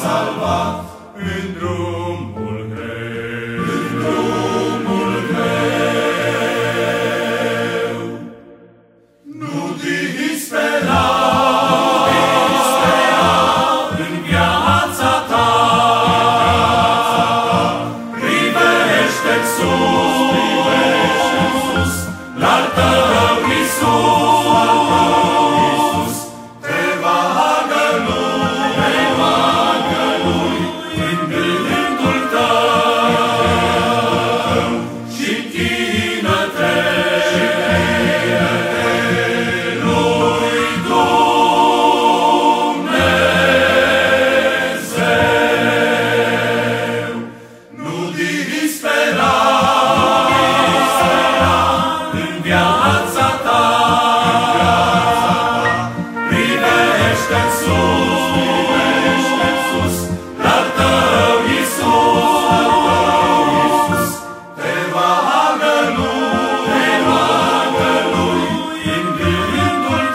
salvat în drumul greu. în drumul greu. Nu dispera, în viața ta, privește-ți sus, l-al tău Iisus, te va gălui în gândul tău și închină-te lui Dumnezeu. Nu dispera în viața ta, privește-ți sus, l-al tău Iisus, te va gălui în gândul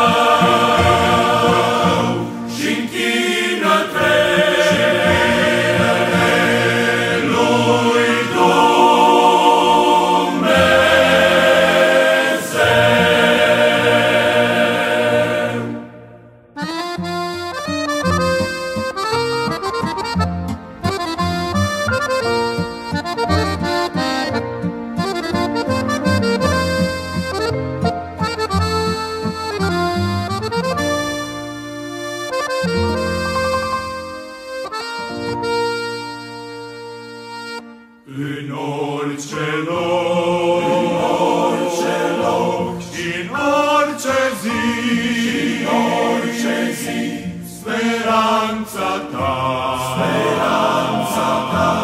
tău și închină-te lui Dumnezeu. În orice loc, în orice zi, speranța ta